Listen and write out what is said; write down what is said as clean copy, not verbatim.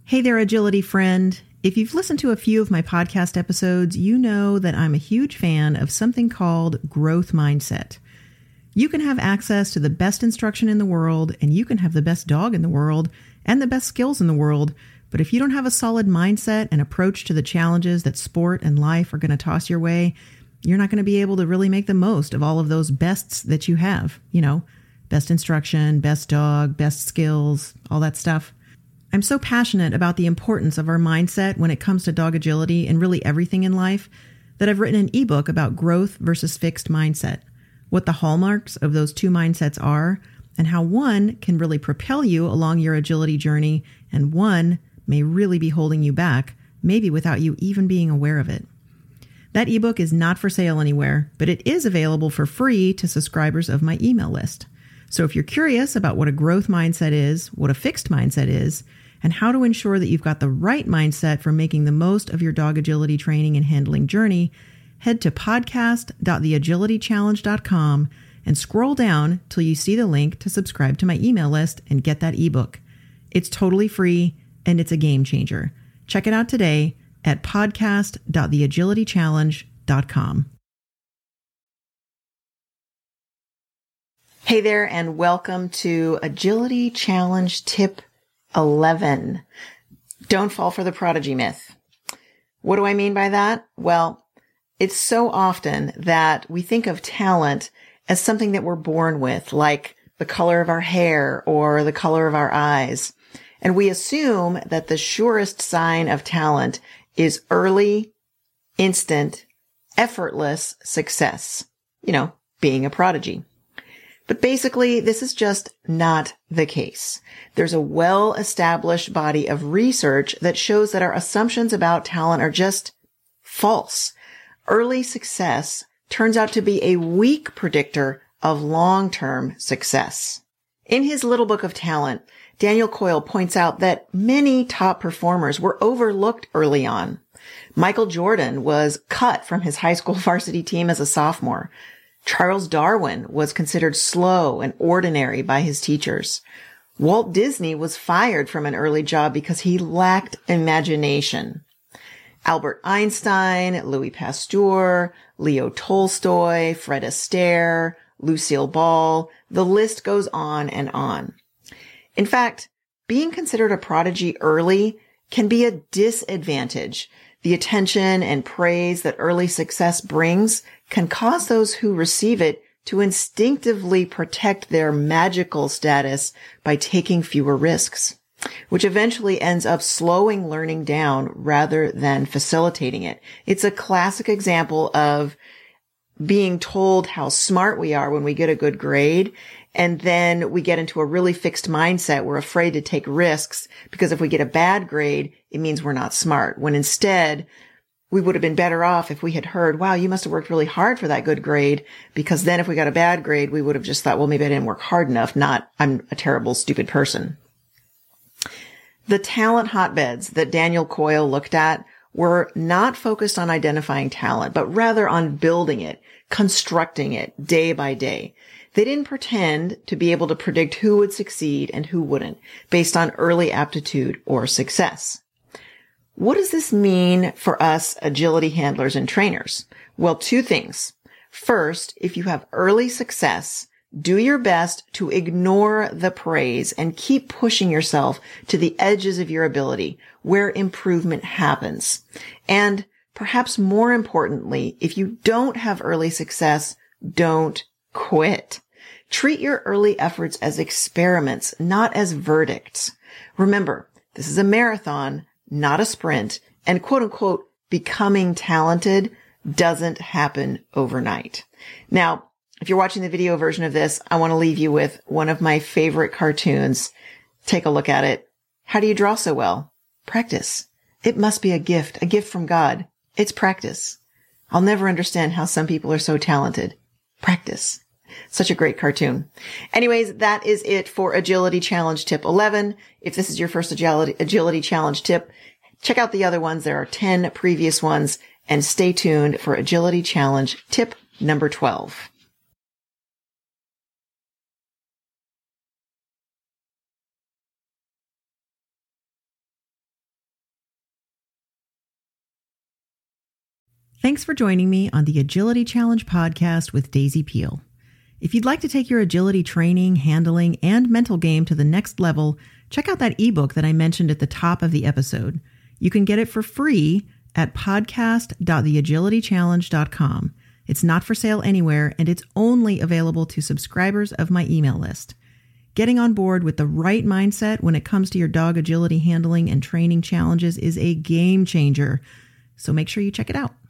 Hey there, agility friend. If you've listened to a few of my podcast episodes, you know that I'm a huge fan of something called growth mindset. You can have access to the best instruction in the world, and you can have the best dog in the world and the best skills in the world. But if you don't have a solid mindset and approach to the challenges that sport and life are going to toss your way, you're not going to be able to really make the most of all of those bests that you have. You know, best instruction, best dog, best skills, all that stuff. I'm so passionate about the importance of our mindset when it comes to dog agility and really everything in life that I've written an ebook about growth versus fixed mindset, what the hallmarks of those two mindsets are, and how one can really propel you along your agility journey and one may really be holding you back, maybe without you even being aware of it. That ebook is not for sale anywhere, but it is available for free to subscribers of my email list. So if you're curious about what a growth mindset is, what a fixed mindset is, and how to ensure that you've got the right mindset for making the most of your dog agility training and handling journey, head to podcast.theagilitychallenge.com and scroll down till you see the link to subscribe to my email list and get that ebook. It's totally free and it's a game changer. Check it out today at podcast.theagilitychallenge.com. Hey there, and welcome to Agility Challenge Tip 11. Don't fall for the prodigy myth. What do I mean by that? Well, it's so often that we think of talent as something that we're born with, like the color of our hair or the color of our eyes. And we assume that the surest sign of talent is early, instant, effortless success. You know, being a prodigy. But basically, this is just not the case. There's a well-established body of research that shows that our assumptions about talent are just false. Early success turns out to be a weak predictor of long-term success. In his little book of talent, Daniel Coyle points out that many top performers were overlooked early on. Michael Jordan was cut from his high school varsity team as a sophomore. Charles Darwin was considered slow and ordinary by his teachers. Walt Disney was fired from an early job because he lacked imagination. Albert Einstein, Louis Pasteur, Leo Tolstoy, Fred Astaire, Lucille Ball, the list goes on and on. In fact, being considered a prodigy early can be a disadvantage. The attention and praise that early success brings can cause those who receive it to instinctively protect their magical status by taking fewer risks, which eventually ends up slowing learning down rather than facilitating it. It's a classic example of being told how smart we are when we get a good grade, and then we get into a really fixed mindset. We're afraid to take risks because if we get a bad grade, it means we're not smart. When instead, we would have been better off if we had heard, wow, you must have worked really hard for that good grade, because then if we got a bad grade, we would have just thought, well, maybe I didn't work hard enough, not I'm a terrible, stupid person. The talent hotbeds that Daniel Coyle looked at were not focused on identifying talent, but rather on building it, constructing it day by day. They didn't pretend to be able to predict who would succeed and who wouldn't based on early aptitude or success. What does this mean for us agility handlers and trainers? Well, two things. First, if you have early success, do your best to ignore the praise and keep pushing yourself to the edges of your ability where improvement happens. And perhaps more importantly, if you don't have early success, don't quit. Treat your early efforts as experiments, not as verdicts. Remember, this is a marathon, not a sprint, and quote unquote, becoming talented doesn't happen overnight. Now, if you're watching the video version of this, I want to leave you with one of my favorite cartoons. Take a look at it. How do you draw so well? Practice. It must be a gift from God. It's practice. I'll never understand how some people are so talented. Practice. Such a great cartoon. Anyways, that is it for Agility Challenge Tip 11. If this is your first Agility Challenge tip, check out the other ones. There are 10 previous ones, and stay tuned for Agility Challenge Tip number 12. Thanks for joining me on the Agility Challenge podcast with Daisy Peel. If you'd like to take your agility training, handling, and mental game to the next level, check out that ebook that I mentioned at the top of the episode. You can get it for free at podcast.theagilitychallenge.com. It's not for sale anywhere, and it's only available to subscribers of my email list. Getting on board with the right mindset when it comes to your dog agility handling and training challenges is a game changer, so make sure you check it out.